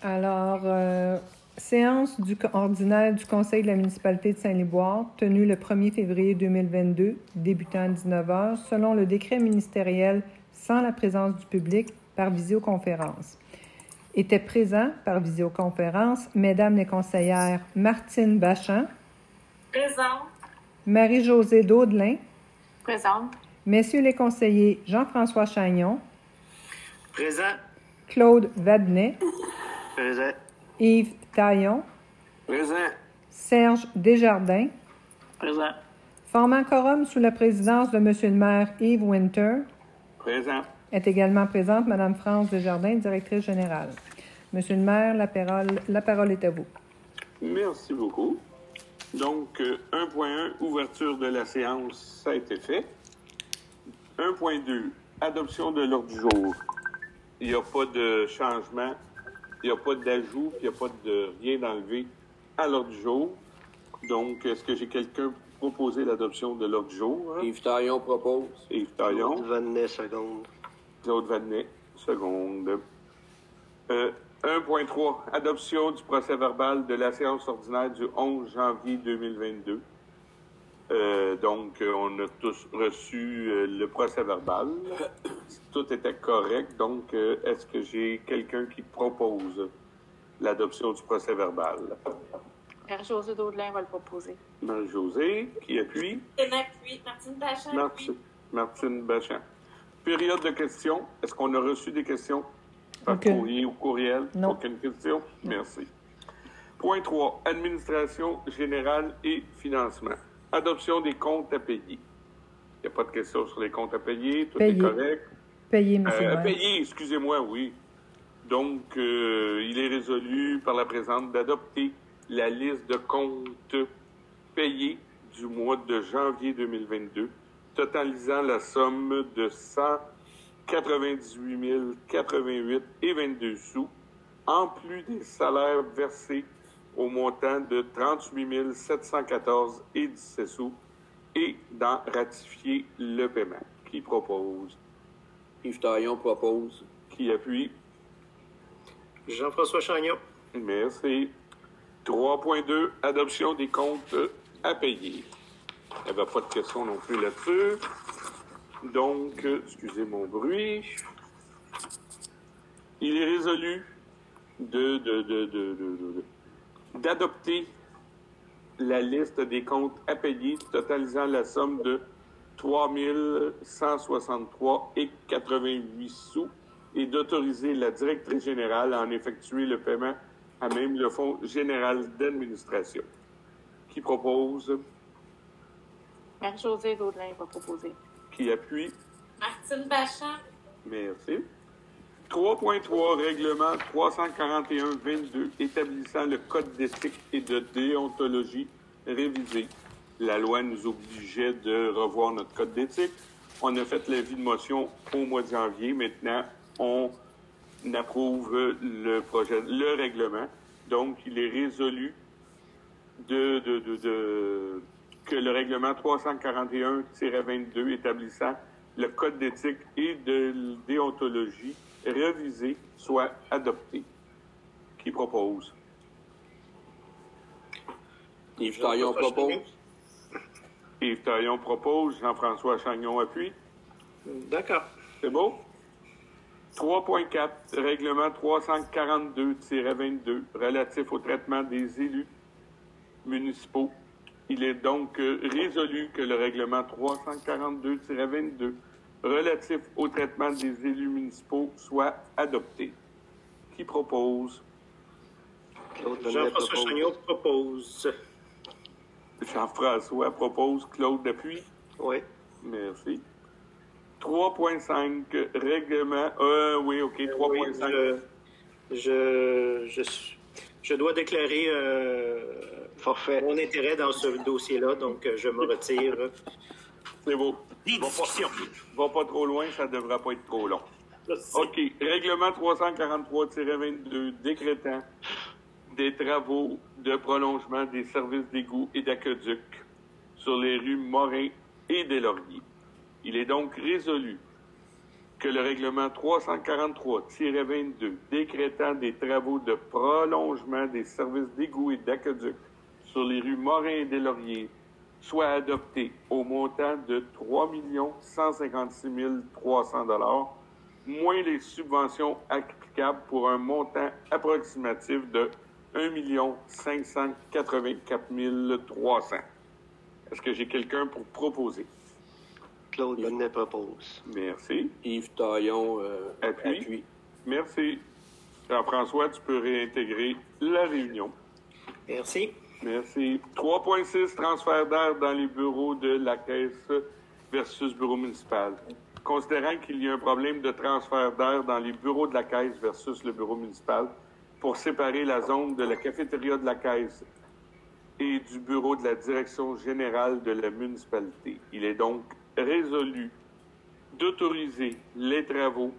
Alors, séance ordinaire du Conseil de la municipalité de Saint-Liboire, tenue le 1er février 2022, débutant à 19h, selon le décret ministériel sans la présence du public par visioconférence. Étaient présents par visioconférence Mesdames les conseillères Martine Bachan, Présente. Marie-Josée Daudelin, Présente. Messieurs les conseillers Jean-François Chagnon, Présent. Claude Vadnet, Présent. Yves Taillon, Présent. Serge Desjardins, Présent. formant quorum sous la présidence de M. le maire Yves Winter, Présent. est également présente Mme France Desjardins, directrice générale. Monsieur le maire, la parole est à vous. Merci beaucoup. Donc, 1.1, ouverture de la séance, ça a été fait. 1.2, adoption de l'ordre du jour. Il n'y a pas de changement, il n'y a pas d'ajout, il n'y a pas de rien d'enlevé à l'ordre du jour. Donc, est-ce que j'ai quelqu'un pour proposer l'adoption de l'ordre du jour? Yves Taillon propose. Yves Taillon. Claude Vadnet, seconde. Claude Vadnet, seconde. 1.3, adoption du procès-verbal de la séance ordinaire du 11 janvier 2022. Donc, on a tous reçu le procès-verbal. Tout était correct. Donc, est-ce que j'ai quelqu'un qui propose l'adoption du procès-verbal? Marie-Josée Daudelin va le proposer. Marie-Josée, qui appuie? Martine Bachan. Martine Bachan. Période de questions. Est-ce qu'on a reçu des questions par Aucune. courrier ou courriel? Non. Aucune question? Merci. Point 3. Administration générale et financement. Adoption des comptes à payer. Il n'y a pas de questions sur les comptes à payer. Tout Payé. est correct. Payé, monsieur le maire. Payer, excusez-moi, oui. Donc, il est résolu par la présente d'adopter la liste de comptes payés du mois de janvier 2022, totalisant la somme de 198 088 et 22 sous, en plus des salaires versés au montant de 38 714 et 17 sous, et d'en ratifier le paiement. Qui propose? Yves Taillon propose. Qui appuie? Jean-François Chagnon. Merci. 3.2, adoption des comptes à payer. Il n'y avait pas de question non plus là-dessus. Donc, excusez mon bruit. Il est résolu d'adopter la liste des comptes à payer totalisant la somme de 3 163 et 88 sous et d'autoriser la directrice générale à en effectuer le paiement à même le Fonds général d'administration. Qui propose? Marie-Josée Daudelin va proposer. Qui appuie? Martine Bachan. Merci. 3.3, règlement 341-22, établissant le code d'éthique et de déontologie révisé. La loi nous obligeait de revoir notre code d'éthique. On a fait l'avis de motion au mois de janvier. Maintenant, on approuve le règlement. Donc, il est résolu que le règlement 341-22 établissant le code d'éthique et de déontologie révisé soit adopté. Qui propose? Yves Taillon propose. Yves Taillon propose. Jean-François Chagnon appuie. D'accord. C'est beau? 3.4, règlement 342-22 relatif au traitement des élus municipaux. Il est donc résolu que le règlement 342-22 relatif au traitement des élus municipaux soit adopté. Qui propose? Jean-François Chagnon propose. Jean-François propose. Claude appuie. Oui. Merci. 3.5, règlement... oui, OK, 3.5. Je dois déclarer forfait mon intérêt dans ce dossier-là, donc je me retire. C'est beau. Va pas trop loin, ça ne devra pas être trop long. OK. Règlement 343-22 décrétant des travaux de prolongement des services d'égout et d'aqueduc sur les rues Morin et des Lauriers. Il est donc résolu que le règlement 343-22 décrétant des travaux de prolongement des services d'égouts et d'aqueduc sur les rues Morin et des Lauriers soit adopté au montant de 3 156 300 $ moins les subventions applicables pour un montant approximatif de 1 584 300. Est-ce que j'ai quelqu'un pour proposer? Claude Bonnet propose. Merci. Yves Taillon appuie. Merci. Jean-François, tu peux réintégrer la réunion. Merci. Merci. 3.6, transfert d'air dans les bureaux de la Caisse versus bureau municipal. Considérant qu'il y a un problème de transfert d'air dans les bureaux de la Caisse versus le bureau municipal pour séparer la zone de la cafétéria de la Caisse et du bureau de la direction générale de la municipalité, il est donc résolu d'autoriser les travaux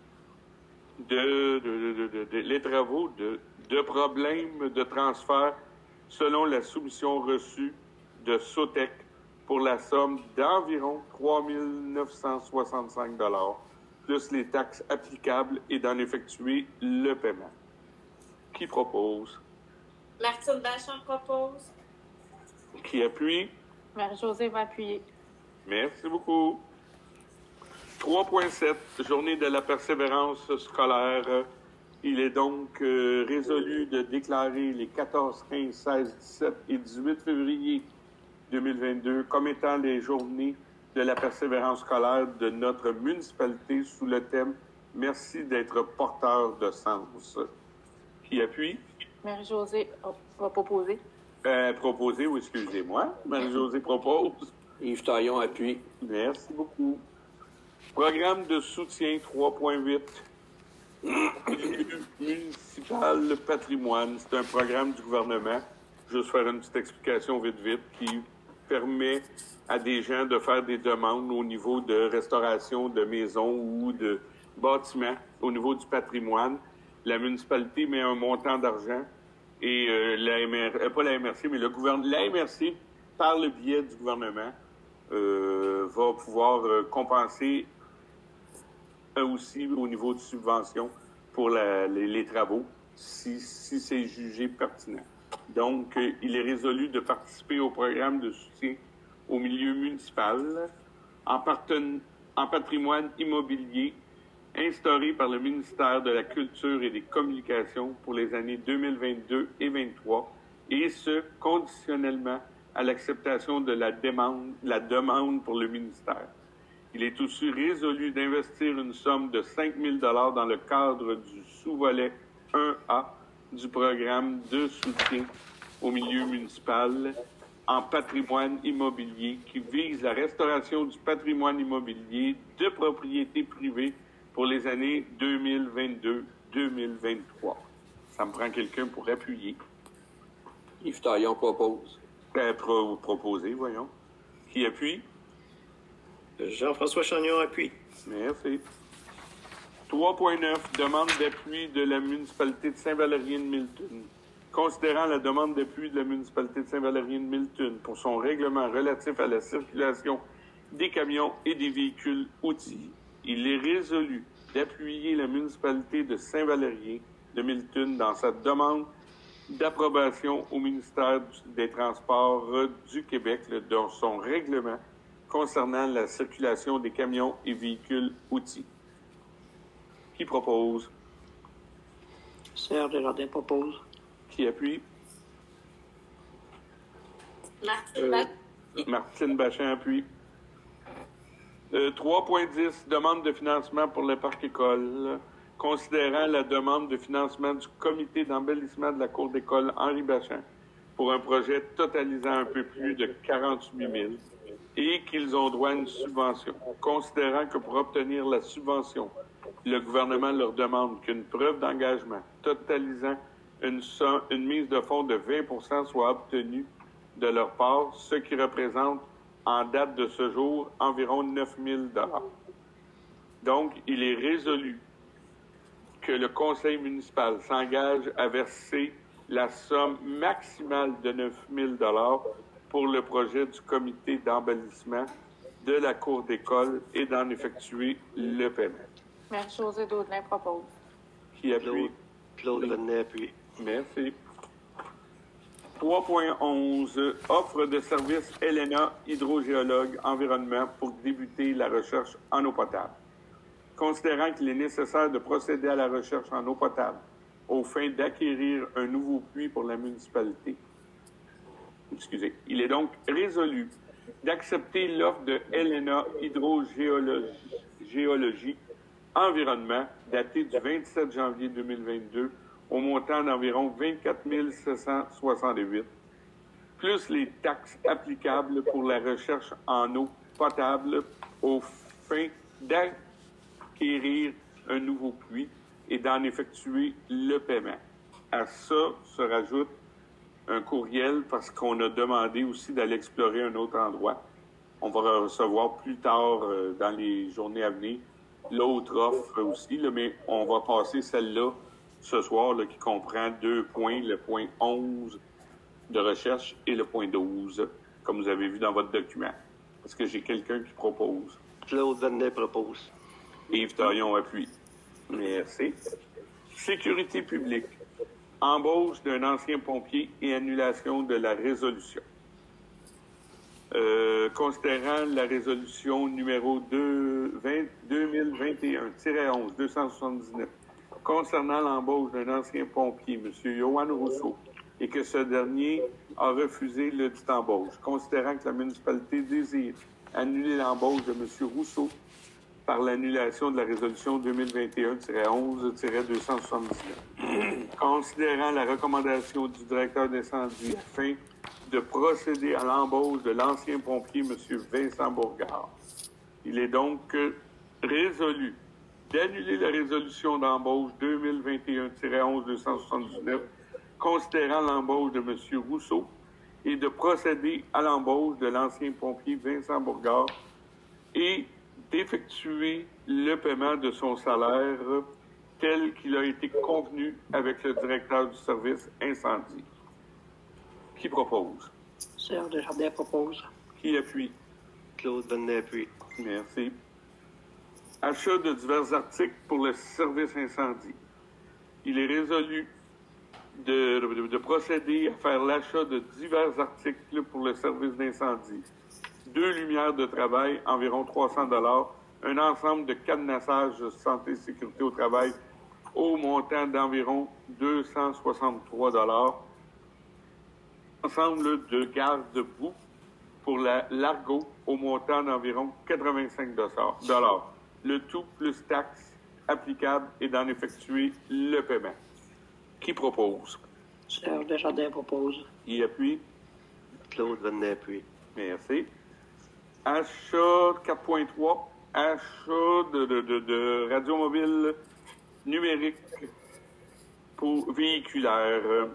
de problèmes de transfert selon la soumission reçue de Sotec pour la somme d'environ 3 965 $ plus les taxes applicables et d'en effectuer le paiement. Qui propose? Martine Bachand propose. Qui appuie? Marie-Josée va appuyer. Merci beaucoup. 3.7, journée de la persévérance scolaire. Il est donc résolu de déclarer les 14, 15, 16, 17 et 18 février 2022 comme étant les journées de la persévérance scolaire de notre municipalité sous le thème « Merci d'être porteur de sens ». Qui appuie? Marie-Josée va proposer. Proposer, oui, excusez-moi. Marie-Josée propose. Yves Taillon appuie. Merci beaucoup. Programme de soutien 3.8. Municipal patrimoine. C'est un programme du gouvernement. Juste faire une petite explication vite, qui permet à des gens de faire des demandes au niveau de restauration de maisons ou de bâtiments au niveau du patrimoine. La municipalité met un montant d'argent et pas la MRC, mais la MRC, par le biais du gouvernement, va pouvoir compenser aussi au niveau de subventions pour les travaux, si c'est jugé pertinent. Donc, il est résolu de participer au programme de soutien au milieu municipal en patrimoine immobilier instauré par le ministère de la Culture et des Communications pour les années 2022 et 2023, et ce, conditionnellement à l'acceptation de la demande pour le ministère. Il est aussi résolu d'investir une somme de 5 000 $ dans le cadre du sous-volet 1A du programme de soutien au milieu municipal en patrimoine immobilier qui vise la restauration du patrimoine immobilier de propriété privée pour les années 2022-2023. Ça me prend quelqu'un pour appuyer. Yves Taillon propose. Proposer, voyons. Qui appuie? Jean-François Chagnon appuie. Merci. 3.9, demande d'appui de la municipalité de Saint-Valérien-de-Milton. Considérant la demande d'appui de la municipalité de Saint-Valérien-de-Milton pour son règlement relatif à la circulation des camions et des véhicules outillés, il est résolu d'appuyer la municipalité de Saint-Valérien-de-Milton dans sa demande d'approbation au ministère des Transports du Québec dans son règlement concernant la circulation des camions et véhicules outillés. Qui propose? Serge Desjardins propose. Qui appuie? Martine Bachand appuie. 3.10, demande de financement pour le parc école. Considérant la demande de financement du comité d'embellissement de la cour d'école Henri Bachand pour un projet totalisant un peu plus de 48 000 et qu'ils ont droit à une subvention. Considérant que pour obtenir la subvention, le gouvernement leur demande qu'une preuve d'engagement totalisant une mise de fonds de 20 % soit obtenue de leur part, ce qui représente en date de ce jour environ 9 000 $. Donc, il est résolu que le conseil municipal s'engage à verser la somme maximale de 9 000 $ pour le projet du comité d'embellissement de la cour d'école et d'en effectuer le paiement. Marie-Josée Daudelin propose. Qui appuie? Claude Vennet appuie. Merci. 3.11. Offre de service Helena, hydrogéologue environnement pour débuter la recherche en eau potable. Considérant qu'il est nécessaire de procéder à la recherche en eau potable aux fins d'acquérir un nouveau puits pour la municipalité. Il est donc résolu d'accepter l'offre de Helena Hydrogéologie Environnement datée du 27 janvier 2022 au montant d'environ 24 768, plus les taxes applicables pour la recherche en eau potable aux fins d'acquérir un nouveau puits et d'en effectuer le paiement. À ça se rajoute un courriel parce qu'on a demandé aussi d'aller explorer un autre endroit. On va recevoir plus tard dans les journées à venir l'autre offre aussi, là, mais on va passer celle-là ce soir là, qui comprend 2 points, le point 11 de recherche et le point 12, comme vous avez vu dans votre document. Est-ce que j'ai quelqu'un qui propose? Claude Vennet propose. Yves Taillon appuie. Merci. Sécurité publique. Embauche d'un ancien pompier et annulation de la résolution. Considérant la résolution numéro 2021-11-279 concernant l'embauche d'un ancien pompier, M. Yoann Rousseau, et que ce dernier a refusé le dit embauche, considérant que la municipalité désire annuler l'embauche de M. Rousseau par l'annulation de la résolution 2021-11-279. Considérant la recommandation du directeur d'incendie afin de procéder à l'embauche de l'ancien pompier, M. Vincent Bourgard. Il est donc résolu d'annuler la résolution d'embauche 2021-11-279 considérant l'embauche de M. Rousseau et de procéder à l'embauche de l'ancien pompier Vincent Bourgard et d'effectuer le paiement de son salaire tel qu'il a été convenu avec le directeur du service incendie. Qui propose? Serge Desjardins propose. Qui appuie? Claude Vennet appuie. Merci. Achat de divers articles pour le service incendie. Il est résolu de procéder à faire l'achat de divers articles pour le service d'incendie. 2 lumières de travail, environ 300 $, un ensemble de cadenassage santé et sécurité au travail au montant d'environ 263 $, ensemble de garde-boue pour la Largo au montant d'environ 85 $. Le tout plus taxes applicables et d'en effectuer le paiement. Qui propose? Serge Desjardins propose. Qui appuie? Claude Vennet appuie. Merci. Achat 4.3, achat de radiomobile numérique pour véhiculaire.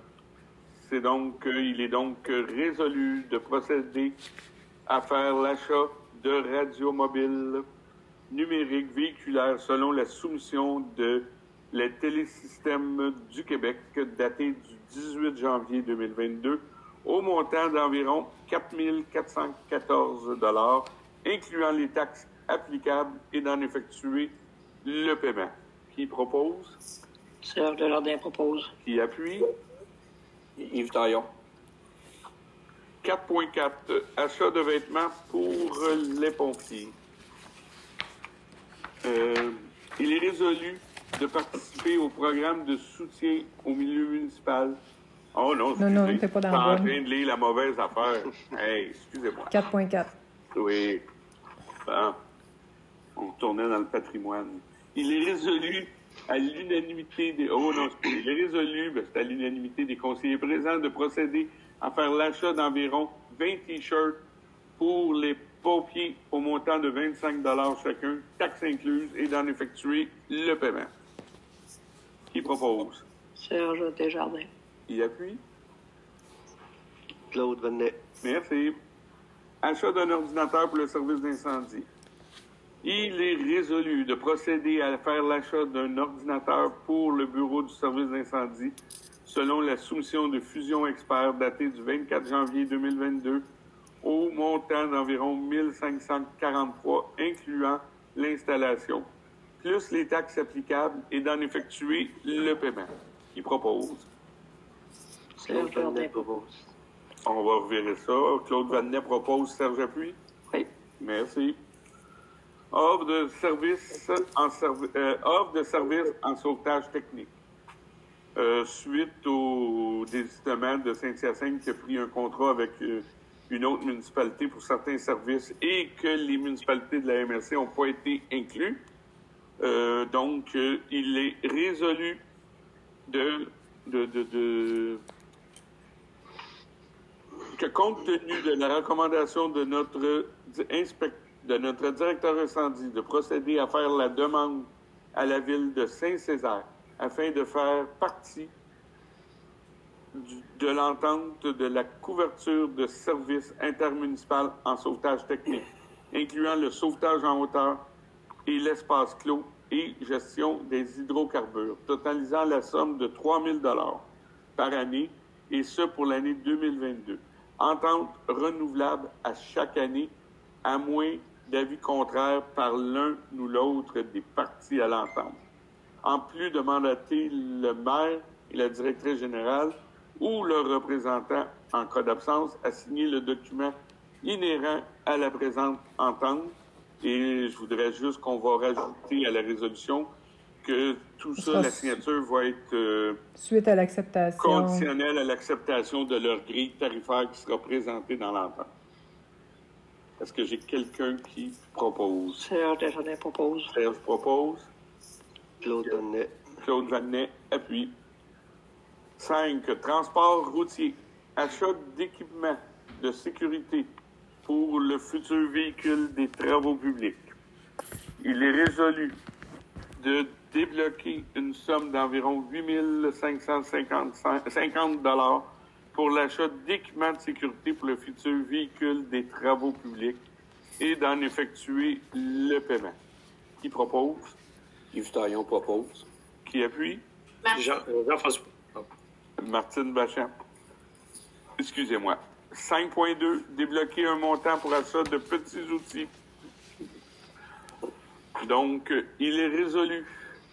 Il est donc résolu de procéder à faire l'achat de radiomobile numérique véhiculaire selon la soumission de les Télésystèmes du Québec datée du 18 janvier 2022 au montant d'environ 4 414 $, incluant les taxes applicables et d'en effectuer le paiement. Qui propose? Serge Desjardins propose. Qui appuie? Yves Taillon. 4.4. Achat de vêtements pour les pompiers. Il est résolu de participer au programme de soutien au milieu municipal. Oh non, excusez. Non, t'es pas dans Je suis la en bonne. train de lire la mauvaise affaire. Hey, excusez-moi. 4.4. Oui. Bon. On tournait dans le patrimoine. Il est résolu à l'unanimité des... Oh non, il est résolu, c'est à l'unanimité des conseillers présents de procéder à faire l'achat d'environ 20 T-shirts pour les pompiers au montant de 25 $ chacun, taxes incluses, et d'en effectuer le paiement. Qui propose? Serge Desjardins. Qui appuie? Claude Vennet. Merci. Achat d'un ordinateur pour le service d'incendie. Il est résolu de procéder à faire l'achat d'un ordinateur pour le bureau du service d'incendie selon la soumission de Fusion Expert datée du 24 janvier 2022 au montant d'environ 1 543, incluant l'installation, plus les taxes applicables et d'en effectuer le paiement. Qui propose? Serge Desjardins propose. On va revirer ça. Claude Vanet propose, Serge appuie. Oui. Merci. Offre de service en sauvetage technique. Suite au désistement de Saint-Hyacinthe qui a pris un contrat avec une autre municipalité pour certains services et que les municipalités de la MRC n'ont pas été inclus. Donc, il est résolu que compte tenu de la recommandation de notre directeur incendie de procéder à faire la demande à la ville de Saint-Césaire afin de faire partie de l'entente de la couverture de services intermunicipal en sauvetage technique, incluant le sauvetage en hauteur et l'espace clos et gestion des hydrocarbures, totalisant la somme de 3 000 $ par année, et ce pour l'année 2022. Entente renouvelable à chaque année, à moins d'avis contraires par l'un ou l'autre des parties à l'entente. En plus de mandater le maire et la directrice générale ou leur représentant en cas d'absence à signer le document inhérent à la présente entente. Et je voudrais juste qu'on va rajouter à la résolution que tout ça, la signature va être suite à l'acceptation conditionnelle à l'acceptation de leur grille tarifaire qui sera présentée dans l'entente. Est-ce que j'ai quelqu'un qui propose? Serge Desjardins propose. Serge propose. Claude Vanet. Claude Vanet appuie. 5. Transport routier. Achat d'équipements de sécurité pour le futur véhicule des travaux publics. Il est résolu de débloquer une somme d'environ 8 550 $ pour l'achat d'équipements de sécurité pour le futur véhicule des travaux publics et d'en effectuer le paiement. Qui propose? Yves Taillon propose. Qui appuie? Jean-François. Martine Bachand. Excusez-moi. 5.2. Débloquer un montant pour achat de petits outils. Donc, il est résolu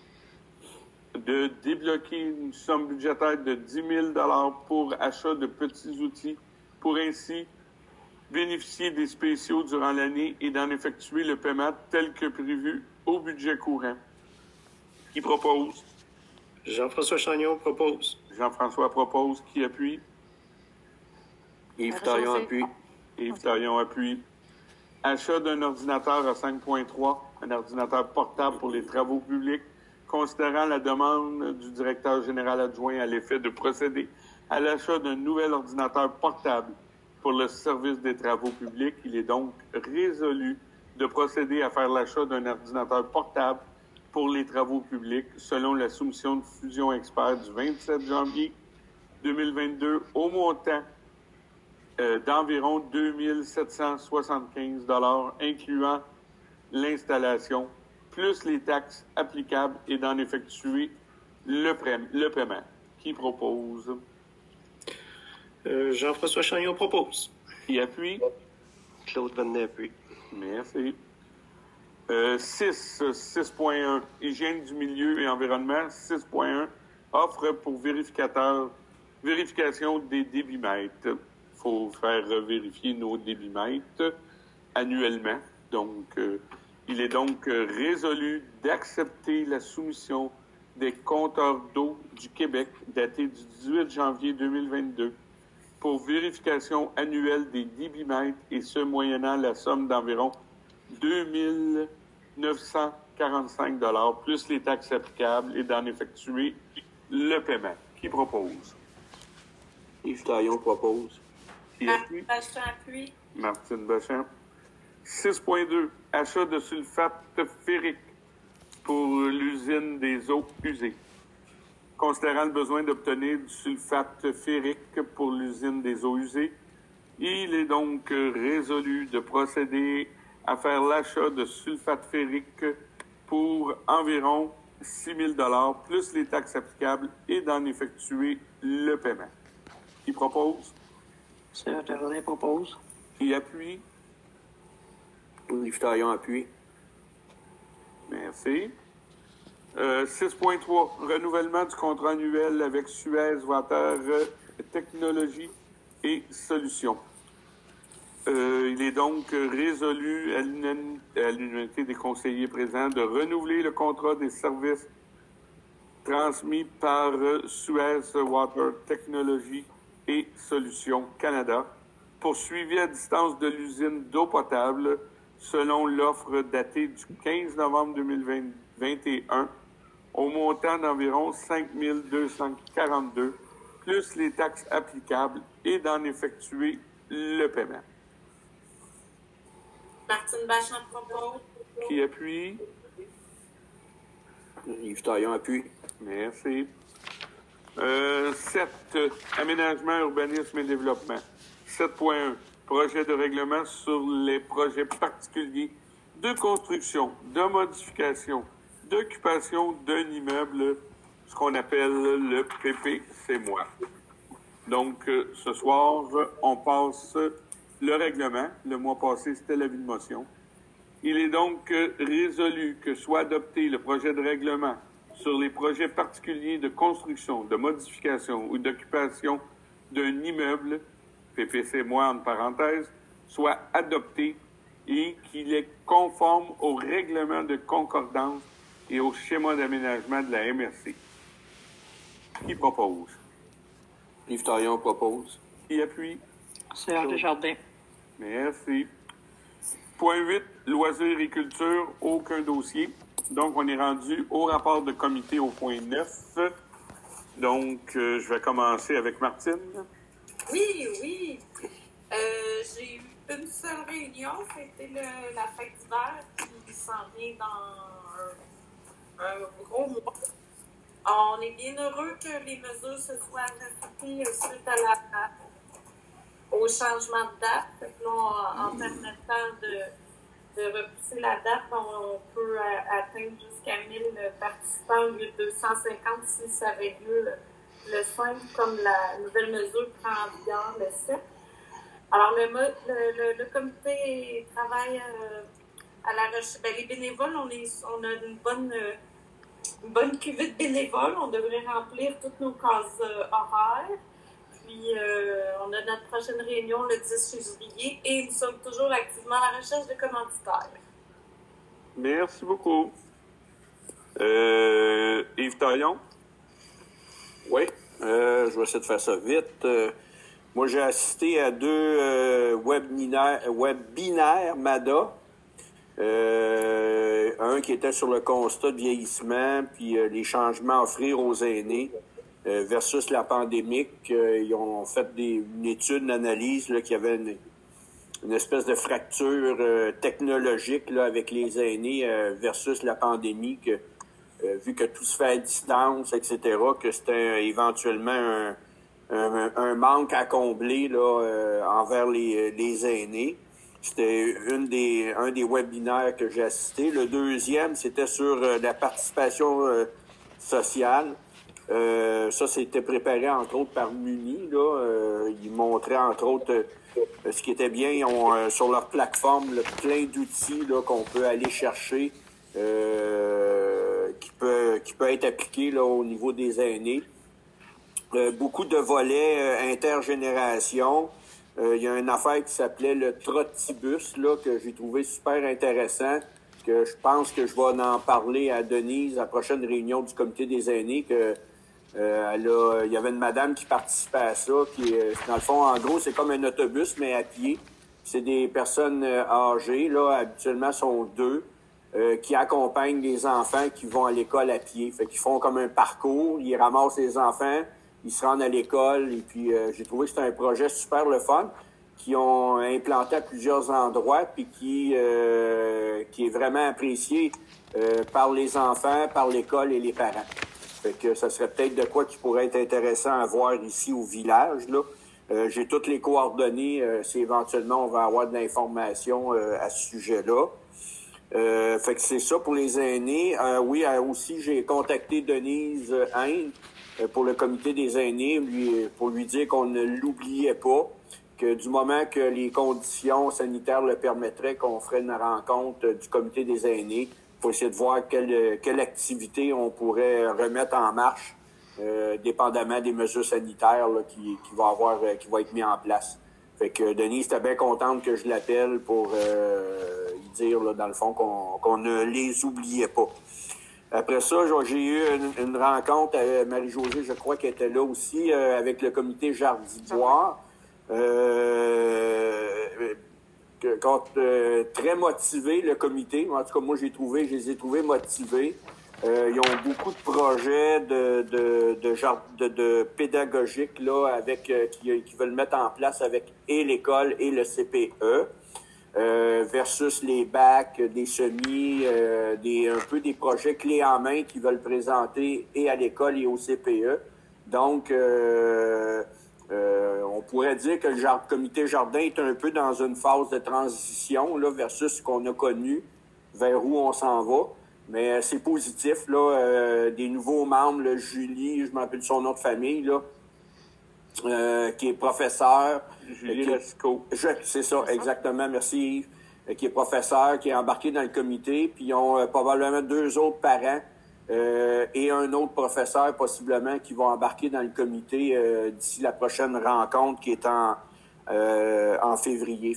de débloquer une somme budgétaire de 10 000 $ pour achat de petits outils pour ainsi bénéficier des spéciaux durant l'année et d'en effectuer le paiement tel que prévu au budget courant. Qui propose? Jean-François Chagnon propose. Jean-François propose. Qui appuie? Yves Taillon appuie. Yves Taillon appuie. Achat d'un ordinateur à 5.3, un ordinateur portable pour les travaux publics, considérant la demande du directeur général adjoint à l'effet de procéder à l'achat d'un nouvel ordinateur portable pour le service des travaux publics. Il est donc résolu de procéder à faire l'achat d'un ordinateur portable pour les travaux publics selon la soumission de Fusion Expert du 27 janvier 2022 au montant d'environ 2 775 $ incluant l'installation, plus les taxes applicables et d'en effectuer le paiement. Qui propose? Jean-François Chagnon propose. Qui appuie? Claude Vanet appuie. Merci. 6.1. Hygiène du milieu et environnement. 6.1. Offre pour vérification des débitmètres. Il faut faire vérifier nos débitmètres annuellement. Donc, il est donc résolu d'accepter la soumission des compteurs d'eau du Québec datée du 18 janvier 2022 pour vérification annuelle des débitmètres et ce moyennant la somme d'environ 2 945 $ plus les taxes applicables et d'en effectuer le paiement. Qui propose? Yves Taillon propose. Qui appuie? Bachand appuie. Martine Bachand. 6.2. Achat de sulfate ferrique pour l'usine des eaux usées. Considérant le besoin d'obtenir du sulfate ferrique pour l'usine des eaux usées, il est donc résolu de procéder à faire l'achat de sulfate ferrique pour environ 6 000 $ plus les taxes applicables et d'en effectuer le paiement. Qui propose? Serge Desjardins propose. Qui appuie? Yves Taillon appuie. Merci. 6.3, renouvellement du contrat annuel avec Suez Water Technologies et Solutions. Il est donc résolu à l'unanimité des conseillers présents de renouveler le contrat des services transmis par Suez Water Technologies et Solutions Canada pour suivi à distance de l'usine d'eau potable selon l'offre datée du 15 novembre 2021 au montant d'environ 5 242 plus les taxes applicables et d'en effectuer le paiement. Martine Bachand propose. Qui appuie? Yves Taillon appuie. Merci. 7. Aménagement, urbanisme et développement. 7.1. Projet de règlement sur les projets particuliers de construction, de modification, d'occupation d'un immeuble, ce qu'on appelle le PPC-moi. Donc, ce soir, on passe le règlement. Le mois passé, c'était l'avis de motion. Il est donc résolu que soit adopté le projet de règlement sur les projets particuliers de construction, de modification ou d'occupation d'un immeuble, PPC-moi en parenthèse, soit adopté et qu'il est conforme au règlement de concordance et au schéma d'aménagement de la MRC. Qui propose? Yves Taillon propose. Qui appuie? Serge Desjardins. Merci. Point 8, loisirs et culture, aucun dossier. Donc, on est rendu au rapport de comité au point 9. Donc, je vais commencer avec Martine. Oui. J'ai eu une seule réunion, c'était la fête d'hiver qui s'en vient dans un gros mois. On est bien heureux que les mesures se soient respectées suite au changement de date. Fait que là, en permettant de repousser la date, on peut atteindre jusqu'à 1000 participants au lieu de 250 si ça avait lieu le 5, comme la nouvelle mesure prend en vigueur le 7. Alors, le comité travaille à la recherche. Les bénévoles, on a une bonne cuvée de bénévoles. On devrait remplir toutes nos cases horaires. Puis, on a notre prochaine réunion le 10 février et nous sommes toujours activement à la recherche de commanditaires. Merci beaucoup. Yves Taillon? Oui, je vais essayer de faire ça vite. Moi, j'ai assisté à 2 webinaires MADA. Un qui était sur le constat de vieillissement, puis les changements à offrir aux aînés versus la pandémie. Ils ont fait une étude, une analyse, là, qu'il y avait une espèce de fracture technologique là, avec les aînés versus la pandémie, que vu que tout se fait à distance, etc., que c'était éventuellement un manque à combler là, envers les aînés. C'était un des webinaires que j'ai assisté. Le deuxième, c'était sur la participation sociale. Ça, c'était préparé, entre autres, par MUNI. Là. Ils montraient, entre autres, ce qui était bien. Ils ont sur leur plateforme là, plein d'outils là, qu'on peut aller chercher, qui peut être appliqué là, au niveau des aînés. Beaucoup de volets intergénération. Il y a une affaire qui s'appelait le Trottibus, là, que j'ai trouvé super intéressant, que je pense que je vais en parler à Denise à la prochaine réunion du comité des aînés, que il y avait une madame qui participait à ça, qui, dans le fond, en gros, c'est comme un autobus, mais à pied. C'est des personnes âgées, là, habituellement sont 2, qui accompagnent les enfants qui vont à l'école à pied. Fait qu'ils font comme un parcours, ils ramassent les enfants, ils se rendent à l'école, et puis j'ai trouvé que c'était un projet super le fun, qui ont implanté à plusieurs endroits, puis qui est vraiment apprécié par les enfants, par l'école et les parents. Fait que ça serait peut-être de quoi qui pourrait être intéressant à voir ici au village, là. J'ai toutes les coordonnées, si éventuellement on va avoir de l'information à ce sujet-là. Fait que c'est ça pour les aînés. Oui, aussi, j'ai contacté Denise Hein pour le comité des aînés, pour lui dire qu'on ne l'oubliait pas, que du moment que les conditions sanitaires le permettraient, qu'on ferait une rencontre du comité des aînés faut essayer de voir quelle activité on pourrait remettre en marche, dépendamment des mesures sanitaires là, qui va être mis en place. Fait que Denise était bien contente que je l'appelle pour lui dire, là, dans le fond, qu'on ne les oubliait pas. Après ça, j'ai eu une rencontre avec Marie-Josée, je crois qu'elle était là aussi, avec le comité Jardiboire. Très motivé, le comité. En tout cas, moi, je les ai trouvés motivés. Ils ont beaucoup de projets de pédagogiques là, avec qui veulent mettre en place avec et l'école et le CPE. Versus les bacs, des semis, un peu des projets clés en main qu'ils veulent présenter et à l'école et au CPE. Donc, on pourrait dire que le comité jardin est un peu dans une phase de transition là, versus ce qu'on a connu, vers où on s'en va. Mais c'est positif, là, des nouveaux membres, là, Julie, je me rappelle son nom de famille, là, qui est professeur. Julie Lescaut. C'est ça, exactement. Merci Yves. Qui est professeur, qui est embarqué dans le comité. Puis ils ont probablement 2 autres parents et un autre professeur possiblement qui vont embarquer dans le comité d'ici la prochaine rencontre qui est en février.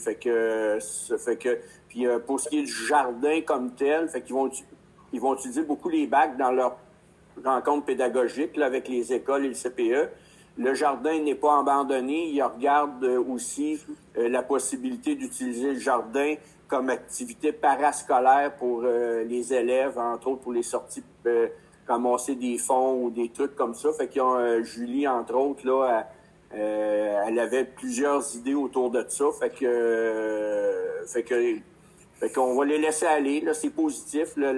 Puis pour ce qui est du jardin comme tel, ils vont utiliser beaucoup les bacs dans leur rencontre pédagogique là, avec les écoles et le CPE. Le jardin n'est pas abandonné. Il regarde aussi la possibilité d'utiliser le jardin comme activité parascolaire pour les élèves, entre autres pour les sorties ramasser des fonds ou des trucs comme ça. Fait qu'ils ont Julie, entre autres, là, elle avait plusieurs idées autour de ça. Fait qu'on va les laisser aller. Là, c'est positif. Là,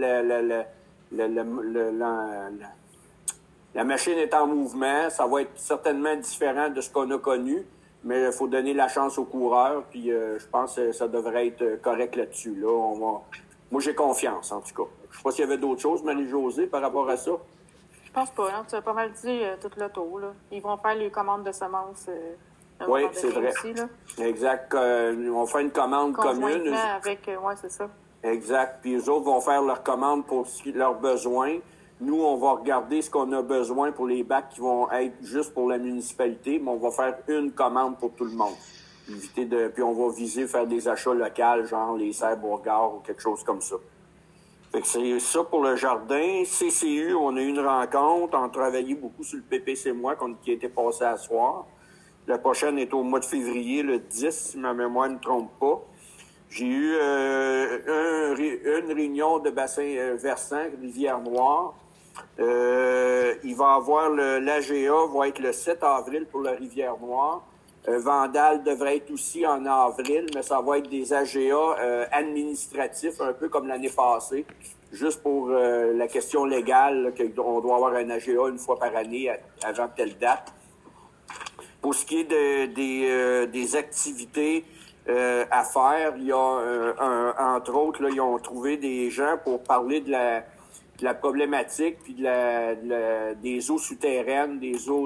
la machine est en mouvement. Ça va être certainement différent de ce qu'on a connu, mais il faut donner la chance aux coureurs. Puis je pense que ça devrait être correct là-dessus. Là, moi, j'ai confiance, en tout cas. Je sais pas s'il y avait d'autres choses, Marie-Josée, par rapport à ça. Je pense pas. Hein? Tu as pas mal dit tout le tour. Là. Ils vont faire les commandes de semences. Oui, c'est vrai. Aussi, là. Exact. On fait une commande commune. Avec, c'est ça. Exact. Puis eux autres vont faire leurs commandes pour leurs besoins. Nous, on va regarder ce qu'on a besoin pour les bacs qui vont être juste pour la municipalité, mais on va faire une commande pour tout le monde. Puis on va viser faire des achats locaux, genre les Serres-Bourgard ou quelque chose comme ça. Fait que c'est ça pour le jardin. CCU, on a eu une rencontre. On a travaillé beaucoup sur le PPC moi qui a été passé à soir. La prochaine est au mois de février, le 10, si ma mémoire ne trompe pas. J'ai eu une réunion de bassin versant, Rivière-Noire. Il va avoir l'AGA va être le 7 avril pour la Rivière-Noire. Vandal devrait être aussi en avril, mais ça va être des AGA administratifs, un peu comme l'année passée, juste pour la question légale, qu'on doit avoir un AGA une fois par année avant telle date. Pour ce qui est des activités à faire, il y a entre autres, là, ils ont trouvé des gens pour parler de la problématique puis des eaux souterraines, des eaux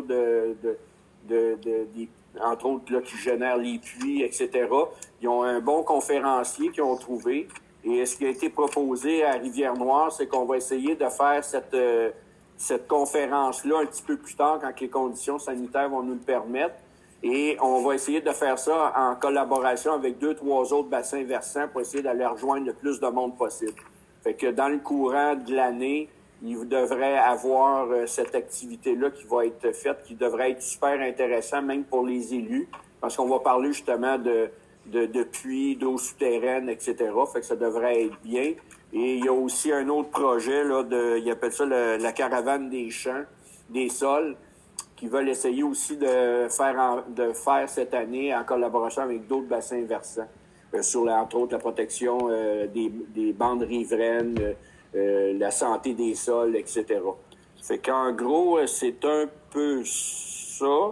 entre autres là, qui génèrent les puits, etc. Ils ont un bon conférencier qu'ils ont trouvé. Et ce qui a été proposé à Rivière-Noire, c'est qu'on va essayer de faire cette conférence-là un petit peu plus tard quand les conditions sanitaires vont nous le permettre. Et on va essayer de faire ça en collaboration avec 2-3 autres bassins versants pour essayer d'aller rejoindre le plus de monde possible. Fait que dans le courant de l'année, il devrait avoir cette activité-là qui va être faite, qui devrait être super intéressant, même pour les élus, parce qu'on va parler justement de puits, d'eau souterraine, etc. Fait que ça devrait être bien. Et il y a aussi un autre projet, là, ils appellent ça la caravane des champs, des sols, qui veulent essayer aussi de faire cette année en collaboration avec d'autres bassins versants, entre autres la protection des bandes riveraines, la santé des sols, etc. Fait qu'en gros, c'est un peu ça.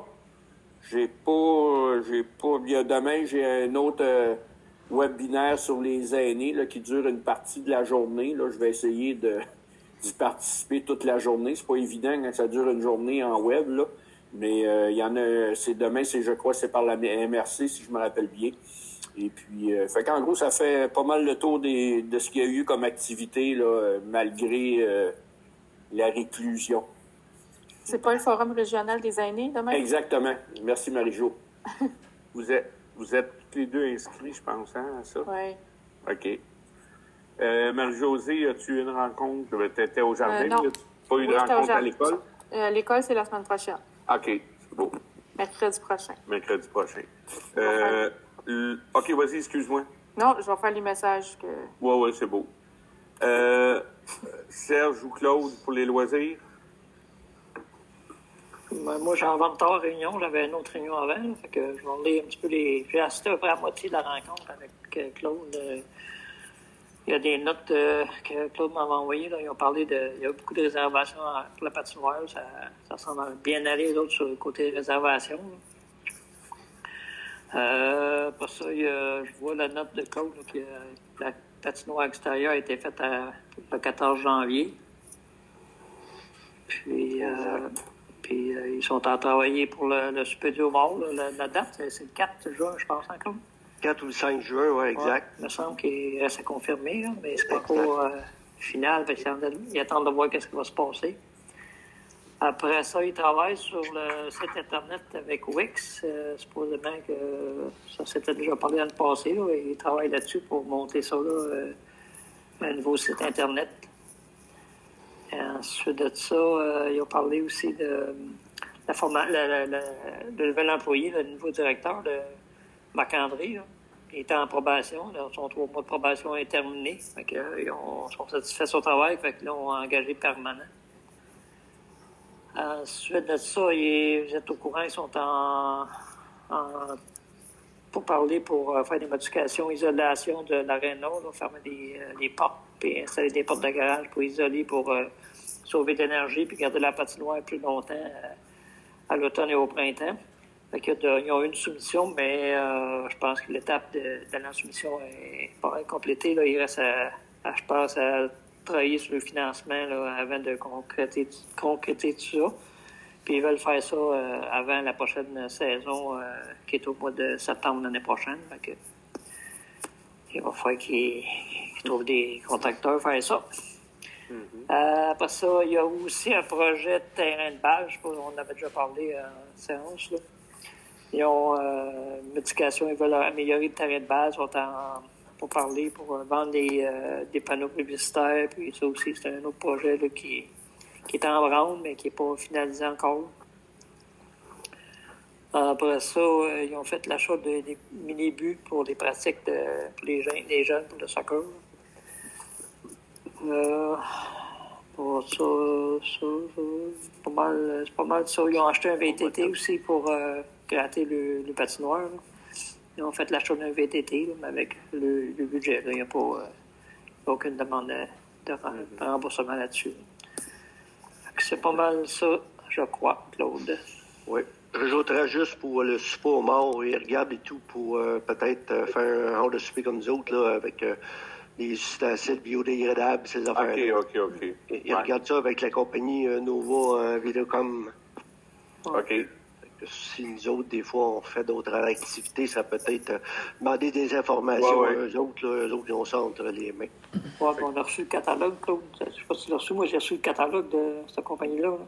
Demain, j'ai un autre webinaire sur les aînés là, qui dure une partie de la journée. Là, je vais essayer d'y participer toute la journée. C'est pas évident quand ça dure une journée en web, là. Mais il y en a. Demain, je crois, c'est par la MRC, si je me rappelle bien. Et puis, fait qu'en gros, ça fait pas mal le tour de ce qu'il y a eu comme activité, là, malgré la réclusion. C'est pas le Forum régional des aînés, demain? Exactement. Merci, Marie-Jo. Vous êtes tous les deux inscrits, je pense, hein, à ça? Oui. OK. Marie-Josée, as-tu une rencontre? Tu étais au jardin? Non. As-tu pas eu de Oui, j'étais au rencontre à jardin. l'école? L'école, c'est la semaine prochaine. OK, c'est beau. Mercredi prochain. Mercredi prochain. OK, vas-y, excuse-moi. Non, je vais faire les messages que... Oui, c'est beau. Serge ou Claude pour les loisirs? Ben, moi, j'ai inventé en réunion. J'avais une autre réunion avant. Là, fait que je vais lire un petit peu les... J'ai assisté à peu près à moitié de la rencontre avec Claude. Il y a des notes que Claude m'avait envoyées. Là. Ils ont parlé de... Il y a beaucoup de réservations pour la patinoire. Ça semble bien aller, les autres, sur le côté réservation. Pour ça, je vois la note de Claude là, que la patinoire extérieure a été faite le 14 janvier. Puis ils sont en travailler pour le Super du Mall. La date, c'est le 4 juin, je pense, encore. 4 ou le 5 juin, oui, exact. Ouais, il me semble qu'il reste à confirmer, là, mais c'est pas encore final. Ils attendent de voir qu'est-ce qui va se passer. Après ça, ils travaillent sur le site Internet avec Wix. Supposément que ça s'était déjà parlé dans le passé. Là, et ils travaillent là-dessus pour monter ça, là, un nouveau site Internet. Et ensuite de ça, ils ont parlé aussi de le nouvel employé, le nouveau directeur, Marc-André. Là. Il était en probation. Là, son 3 mois de probation est terminé. Fait que, ils sont satisfaits de son travail. Fait que là, on a engagé permanent. Ensuite de ça, vous êtes au courant, ils sont pour parler, pour faire des modifications, isolation de l'aréna, fermer les portes, puis installer des portes de garage pour isoler, pour sauver de l'énergie, puis garder la patinoire plus longtemps à l'automne et au printemps. Fait ils ont eu une soumission, mais je pense que l'étape de la soumission est pas complétée. Là. Il reste je pense, à travailler sur le financement là, avant de concrétiser tout ça. Puis ils veulent faire ça avant la prochaine saison qui est au mois de septembre l'année prochaine. Fait que, il va falloir qu'ils trouvent des contracteurs pour faire ça. Après ça, il y a aussi un projet de terrain de base. Je sais pas, on avait déjà parlé en séance. Là. Ils ont une modification, ils veulent améliorer le terrain de base. Ils sont pour parler, pour vendre des panneaux publicitaires. Puis ça aussi, c'est un autre projet là, qui est en branle, mais qui n'est pas finalisé encore. Après ça, ils ont fait l'achat des mini-buts pour des pratiques pour les jeunes pour le soccer. Pour ça, c'est pas mal ça. Ils ont acheté un VTT aussi pour gratter le patinoire. Là. Ils ont fait l'achat d'un VTT, là, mais avec le budget. Là. Il n'y a pas aucune demande de remboursement là-dessus. C'est pas mal ça, je crois, Claude. Oui. J'ajouterais juste pour le souper au mort, ils regardent et tout pour peut-être faire un genre de souper comme nous autres, là, avec des ustensiles biodégradables, ces affaires. OK. Ils regardent ça avec la compagnie Nova Vidéocom. OK. Si nous autres, des fois, on fait d'autres activités, ça peut être demander des informations à eux autres, là, eux autres, ils ont ça entre les mains. Oui, on a reçu le catalogue, Claude. Je ne sais pas si tu l'as reçu. Moi, j'ai reçu le catalogue de cette compagnie-là, là,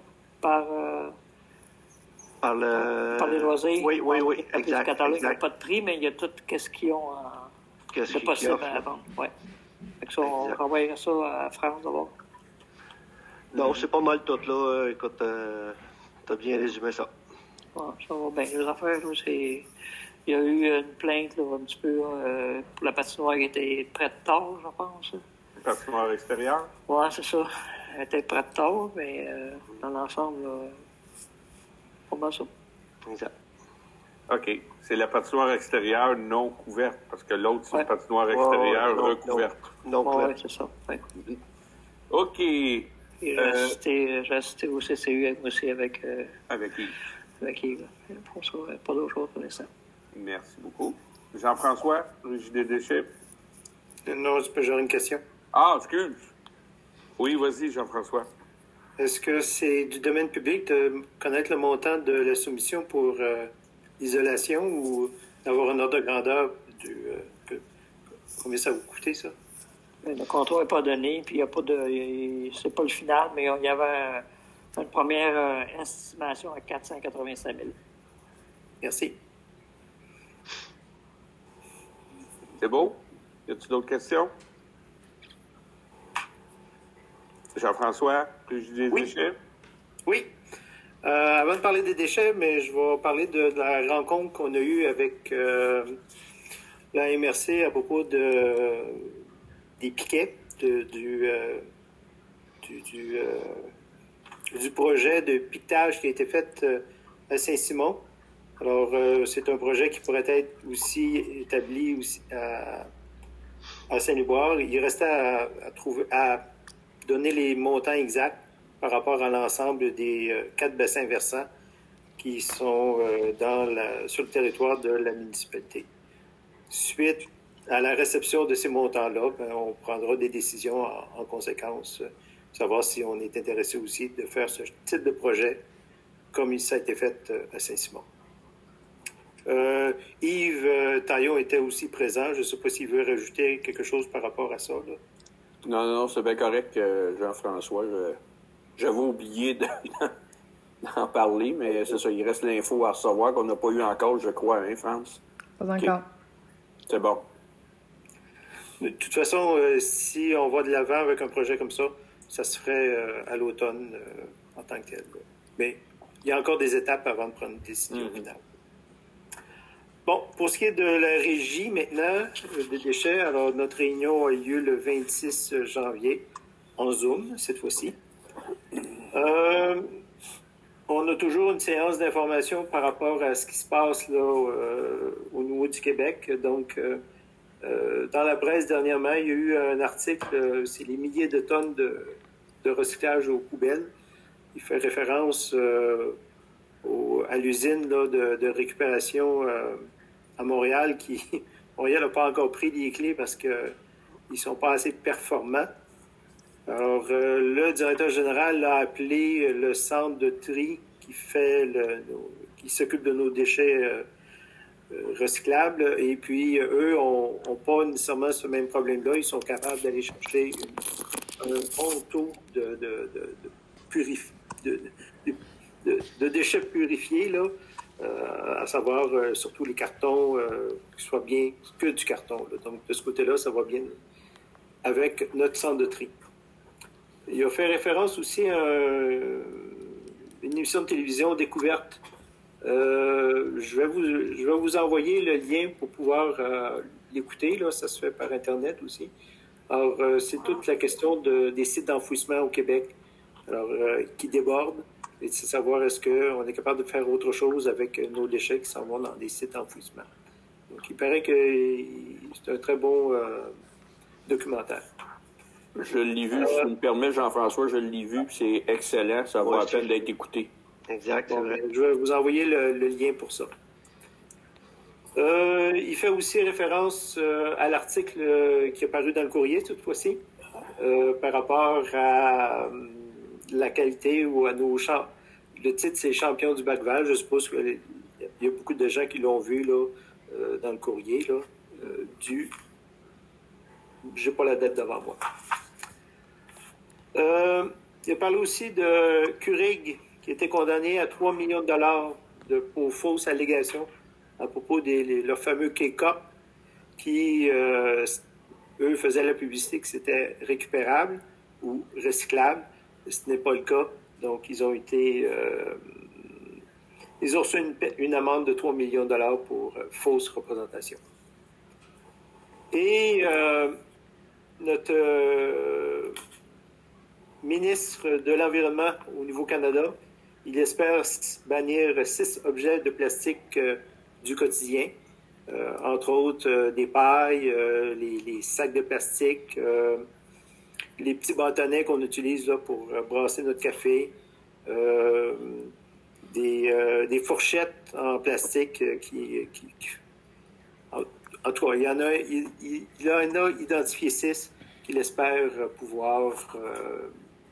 par les loisirs. Oui, exact. Le catalogue, il n'y a exact. pas de prix, mais il y a tout ce qu'ils ont de possible à vendre. Ouais. Fait que ça, on renvoyera ça à France d'abord. Non, c'est pas mal tout, là. Écoute, t'as bien résumé ça. Ouais, ça va bien. Les affaires, là, c'est... Il y a eu une plainte, là, un petit peu, pour la patinoire qui était près de tard, je pense. La patinoire extérieure? Oui, c'est ça. Elle était près de tard, mais dans l'ensemble, là, pas mal ça. Exact. OK. C'est la patinoire extérieure non couverte, parce que l'autre, c'est une patinoire extérieure recouverte. Non couverte. Oui, c'est ça. Ouais. OK. Et j'ai assisté au CCU aussi avec Avec Yves. Avec Yves. Pour ça, pas d'autre chose pour l'instant. Merci beaucoup. Jean-François, Régie des déchets. Non, j'aurais une question. Ah, excuse. Oui, vas-y, Jean-François. Est-ce que c'est du domaine public de connaître le montant de la soumission pour l'isolation ou d'avoir un ordre de grandeur combien ça va vous coûter, ça? Le contrat n'est pas donné, puis il y a pas de. C'est pas le final, mais il y avait une première estimation à 485 000. Merci. C'est beau? Y a-t-il d'autres questions? Jean-François, plus des déchets? Oui. Avant de parler des déchets, mais je vais parler de la rencontre qu'on a eue avec la MRC à propos des piquets du projet de piquetage qui a été fait à Saint-Simon. Alors, c'est un projet qui pourrait être aussi établi aussi à Saint-Liboire. Il restait à donner les montants exacts par rapport à l'ensemble des 4 bassins versants qui sont sur le territoire de la municipalité. Suite à la réception de ces montants-là, on prendra des décisions en conséquence, savoir si on est intéressé aussi de faire ce type de projet comme ça a été fait à Saint-Simon. Yves Taillon était aussi présent. Je ne sais pas s'il veut rajouter quelque chose par rapport à ça. Là. Non, c'est bien correct, Jean-François. J'avais oublié d'en parler, mais c'est ça, il reste l'info à recevoir qu'on n'a pas eu encore, je crois, hein, France? Pas encore. C'est bon. De toute façon, si on va de l'avant avec un projet comme ça, ça se ferait à l'automne en tant que tel. Mais il y a encore des étapes avant de prendre une décision finale. Bon, pour ce qui est de la régie maintenant, des déchets, alors notre réunion a eu lieu le 26 janvier, en Zoom cette fois-ci. On a toujours une séance d'information par rapport à ce qui se passe là, au niveau du Québec. Donc, dans la presse dernièrement, il y a eu un article, c'est les milliers de tonnes de recyclage aux poubelles. Il fait référence à l'usine là, de récupération à Montréal Montréal n'a pas encore pris les clés parce qu'ils ne sont pas assez performants. Alors, le directeur général a appelé le centre de tri qui s'occupe de nos déchets recyclables. Et puis, eux n'ont pas nécessairement ce même problème-là. Ils sont capables d'aller chercher un bon taux de déchets purifiés, là, à savoir surtout les cartons, qui soient bien que du carton. Là. Donc, de ce côté-là, ça va bien avec notre centre de tri. Il a fait référence aussi à une émission de télévision Découverte. Je vais vous envoyer le lien pour pouvoir l'écouter. Là, ça se fait par Internet aussi. Alors, c'est toute la question des sites d'enfouissement au Québec, alors qui débordent. Et c'est savoir est-ce qu'on est capable de faire autre chose avec nos déchets qui s'en vont dans des sites d'enfouissement. Donc, il paraît que c'est un très bon documentaire. Je l'ai vu, si tu me permets, Jean-François, je l'ai vu, c'est excellent, ça vaut la peine d'être écouté. Exact, c'est vrai. Je vais vous envoyer le lien pour ça. Il fait aussi référence à l'article qui est paru dans le courrier, cette fois-ci, par rapport à la qualité ou à nos champs. Le titre, c'est Champion du Bac-Val. Je suppose qu'il y a beaucoup de gens qui l'ont vu là, dans le courrier. Là, j'ai pas la date devant moi. Il a parlé aussi de Keurig, qui était condamné à 3 millions de dollars pour fausses allégations à propos de leurs fameux K-Cup qui, eux, faisaient la publicité que c'était récupérable ou recyclable. Ce n'est pas le cas. Donc, ils ont reçu une amende de 3 millions de dollars pour fausse représentation. Et notre ministre de l'Environnement au niveau Canada, il espère bannir 6 objets de plastique du quotidien, entre autres des pailles, les sacs de plastique, les petits bâtonnets qu'on utilise là, pour brasser notre café, des fourchettes en plastique en tout cas, il en a identifié 6 qu'il espère pouvoir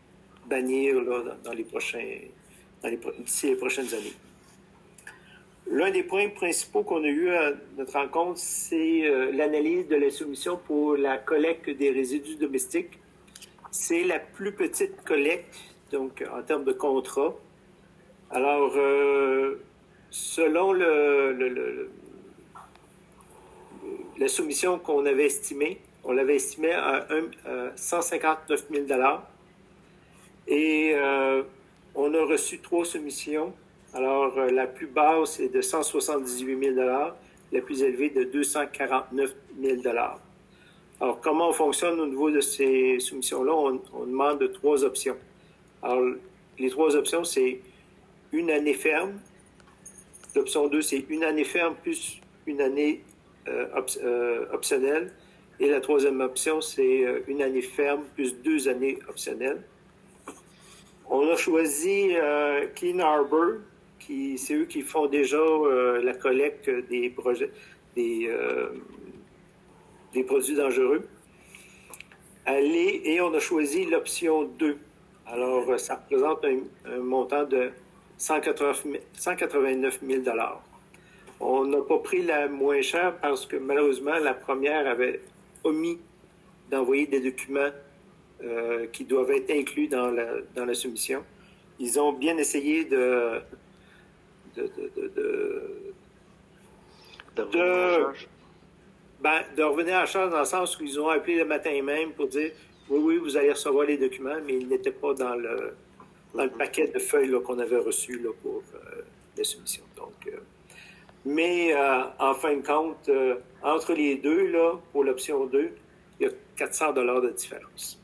bannir là, d'ici les prochaines années. l'un des points principaux qu'on a eu à notre rencontre, c'est l'analyse de la soumission pour la collecte des résidus domestiques. C'est la plus petite collecte, donc en termes de contrat. Alors, selon la soumission qu'on avait estimée, on l'avait estimée à 159 000 $. Et on a reçu 3 soumissions. Alors, la plus basse est de 178 000 $, la plus élevée de 249 000 $. Alors, comment on fonctionne au niveau de ces soumissions-là? On demande 3 options. Alors, les 3 options, c'est une année ferme. L'option 2, c'est une année ferme plus une année optionnelle. Et la 3e option, c'est une année ferme plus 2 années optionnelles. On a choisi Clean Harbor, c'est eux qui font déjà la collecte des produits dangereux. Et on a choisi l'option 2. Alors, ça représente un montant de 189 000 $. On n'a pas pris la moins chère parce que malheureusement, la première avait omis d'envoyer des documents qui doivent être inclus dans la soumission. Ils ont bien essayé de revenir à la charge dans le sens où ils ont appelé le matin même pour dire oui, vous allez recevoir les documents, mais ils n'étaient pas dans le paquet de feuilles qu'on avait reçu pour la soumission. Donc, mais en fin de compte, entre les deux, pour l'option 2, il y a 400 $ de différence.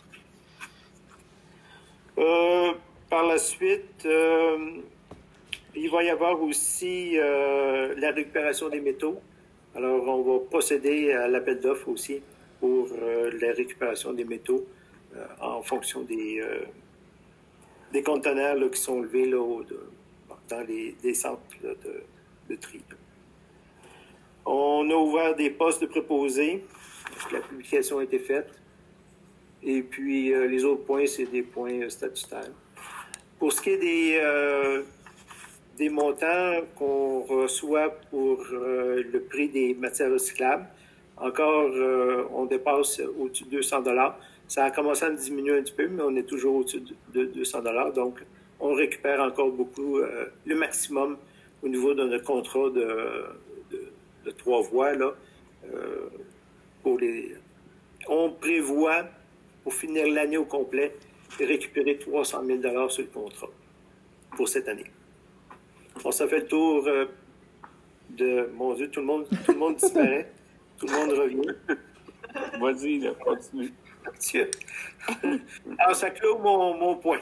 Par la suite, il va y avoir aussi la récupération des métaux. Alors, on va procéder à l'appel d'offres aussi pour la récupération des métaux en fonction des conteneurs qui sont levés dans les centres de tri. On a ouvert des postes de préposés. La publication a été faite. Et puis, les autres points, c'est des points statutaires. Pour ce qui est des montants qu'on reçoit pour le prix des matières recyclables, encore, on dépasse au-dessus de 200 $. Ça a commencé à diminuer un petit peu, mais on est toujours au-dessus de 200 $. Donc, on récupère encore beaucoup, le maximum au niveau de notre contrat de 3 voies. On prévoit, pour finir l'année au complet, de récupérer 300 000 $ sur le contrat pour cette année. Ça fait le tour de... Mon Dieu, tout le monde disparaît. Tout le monde revient. Vas-y, là, continue. Alors, ça clôt mon point.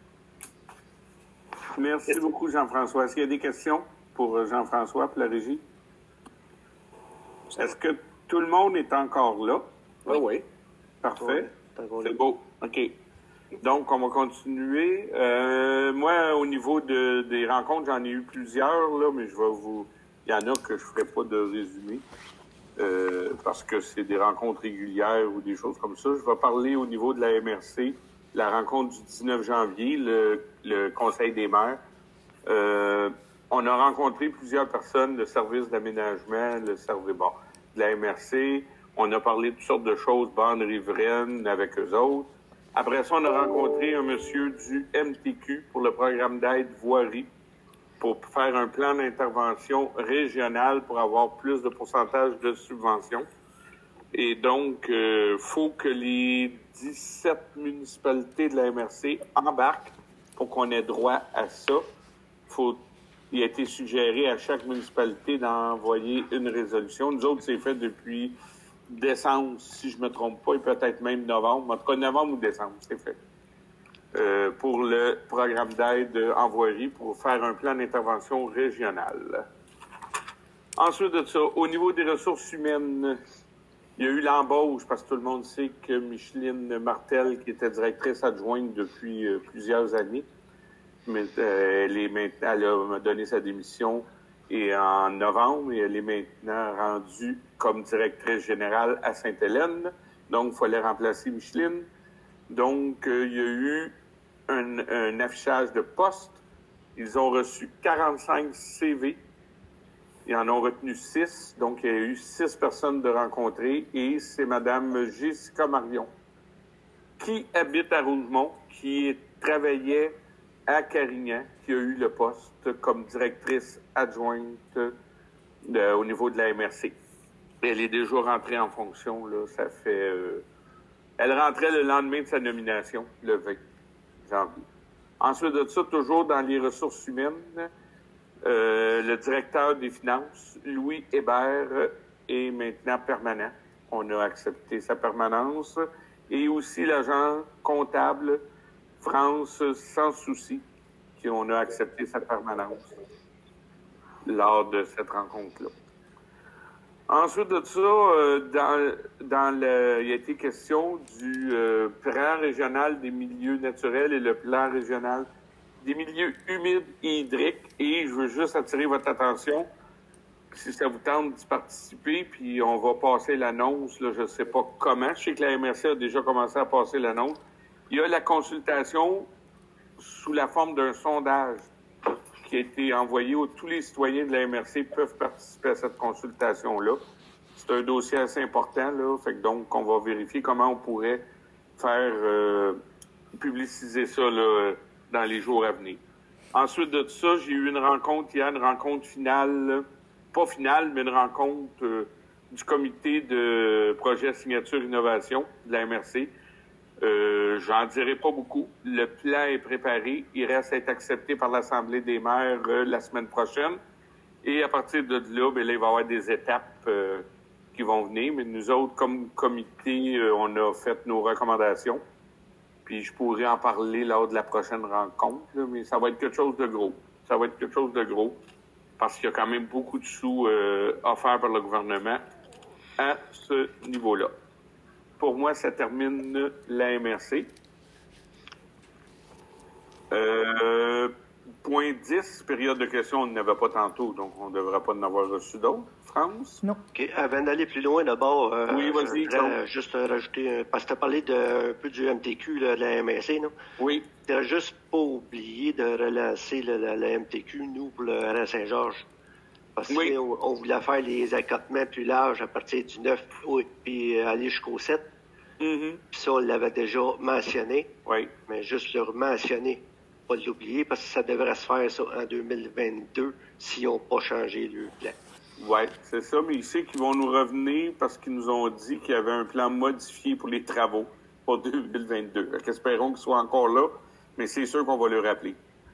Merci beaucoup, Jean-François. Est-ce qu'il y a des questions pour Jean-François, pour la régie? Est-ce que tout le monde est encore là? Oui. Parfait. C'est beau. OK. Donc, on va continuer. Moi, au niveau des rencontres, j'en ai eu plusieurs, là, mais il y en a que je ne ferai pas de résumé parce que c'est des rencontres régulières ou des choses comme ça. Je vais parler au niveau de la MRC, la rencontre du 19 janvier, le Conseil des maires. On a rencontré plusieurs personnes, le service d'aménagement, le service de la MRC. On a parlé de toutes sortes de choses, bandes riveraines avec eux autres. Après ça, on a rencontré un monsieur du MTQ pour le programme d'aide voirie pour faire un plan d'intervention régional pour avoir plus de pourcentage de subventions. Et donc, il faut que les 17 municipalités de la MRC embarquent pour qu'on ait droit à ça. Il a été suggéré à chaque municipalité d'envoyer une résolution. Nous autres, c'est fait depuis décembre, si je ne me trompe pas, et peut-être même novembre. En tout cas, novembre ou décembre, c'est fait. Pour le programme d'aide en voirie pour faire un plan d'intervention régional. Ensuite de ça, au niveau des ressources humaines, il y a eu l'embauche, parce que tout le monde sait que Micheline Martel, qui était directrice adjointe depuis plusieurs années, mais elle a donné sa démission en novembre et elle est maintenant rendue comme directrice générale à Sainte-Hélène. Donc, il fallait remplacer Micheline. Donc, il y a eu un affichage de postes. Ils ont reçu 45 CV Ils en ont retenu 6, donc il y a eu 6 personnes de rencontrer, et c'est Mme Jessica Marion, qui habite à Rougemont, qui travaillait à Carignan, qui a eu le poste comme directrice adjointe au niveau de la MRC. Elle est déjà rentrée en fonction, là, ça fait... elle rentrait le lendemain de sa nomination, le 20 janvier. Ensuite de ça, toujours dans les ressources humaines, le directeur des finances, Louis Hébert, est maintenant permanent. On a accepté sa permanence. Et aussi l'agent comptable, France Sans Souci, on a accepté sa permanence lors de cette rencontre-là. Ensuite de ça, il a été question du plan régional des milieux naturels et le plan régional des milieux humides et hydriques. Et je veux juste attirer votre attention, si ça vous tente d'y participer, puis on va passer l'annonce, là, je ne sais pas comment. Je sais que la MRC a déjà commencé à passer l'annonce. Il y a la consultation sous la forme d'un sondage qui a été envoyé où tous les citoyens de la MRC peuvent participer à cette consultation-là. C'est un dossier assez important, là. Fait que donc, on va vérifier comment on pourrait faire publiciser ça là, dans les jours à venir. Ensuite de ça, j'ai eu une rencontre hier, une rencontre finale, pas finale, mais une rencontre du comité de projet signature innovation de la MRC. J'en dirai pas beaucoup. Le plan est préparé. Il reste à être accepté par l'Assemblée des maires la semaine prochaine. Et à partir de là, ben là, il va y avoir des étapes qui vont venir. Mais nous autres, comme comité, on a fait nos recommandations. Puis je pourrais en parler lors de la prochaine rencontre. Là, mais ça va être quelque chose de gros. Ça va être quelque chose de gros. Parce qu'il y a quand même beaucoup de sous offerts par le gouvernement à ce niveau-là. Pour moi, ça termine la MRC. Point 10, période de questions, on n'avait pas tantôt, donc on ne devrait pas en avoir reçu d'autres. France? Non. OK. Avant d'aller plus loin, d'abord, oui, vas-y, je voudrais juste rajouter, parce que tu as parlé un peu du MTQ, là, de la MRC, non? Oui. Tu n'as juste pas oublié de relancer la MTQ, nous, pour le RN Saint-Georges. Parce oui. qu'on voulait faire les accotements plus larges à partir du 9 août, puis aller jusqu'au 7. Mm-hmm. Puis ça, on l'avait déjà mentionné. Oui. Mais juste le mentionner, pas l'oublier, parce que ça devrait se faire ça en 2022 s'ils n'ont pas changé le plan. Oui, c'est ça, mais ici qu'ils vont nous revenir parce qu'ils nous ont dit qu'il y avait un plan modifié pour les travaux pour 2022. Donc, espérons qu'ils soient encore là, mais c'est sûr qu'on va le rappeler.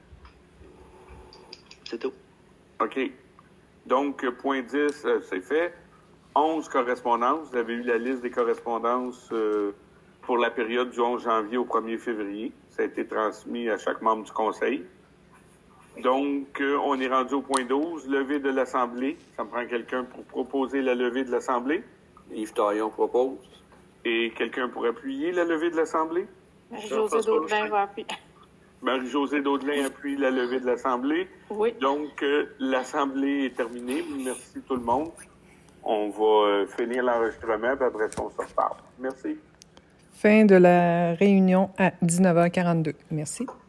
C'est tout. OK. Donc, point 10, c'est fait. 11 correspondances. Vous avez eu la liste des correspondances pour la période du 11 janvier au 1er février. Ça a été transmis à chaque membre du Conseil. Donc, on est rendu au point 12, levée de l'Assemblée. Ça me prend quelqu'un pour proposer la levée de l'Assemblée. Yves Taillon propose. Et quelqu'un pour appuyer la levée de l'Assemblée? Marie-Josée Daudelin va appuyer. Marie-Josée Daudelin appuie la levée de l'Assemblée. Oui. Donc, l'Assemblée est terminée. Merci tout le monde. On va finir l'enregistrement, puis après ça, on se reparle. Merci. Fin de la réunion à 19h42. Merci.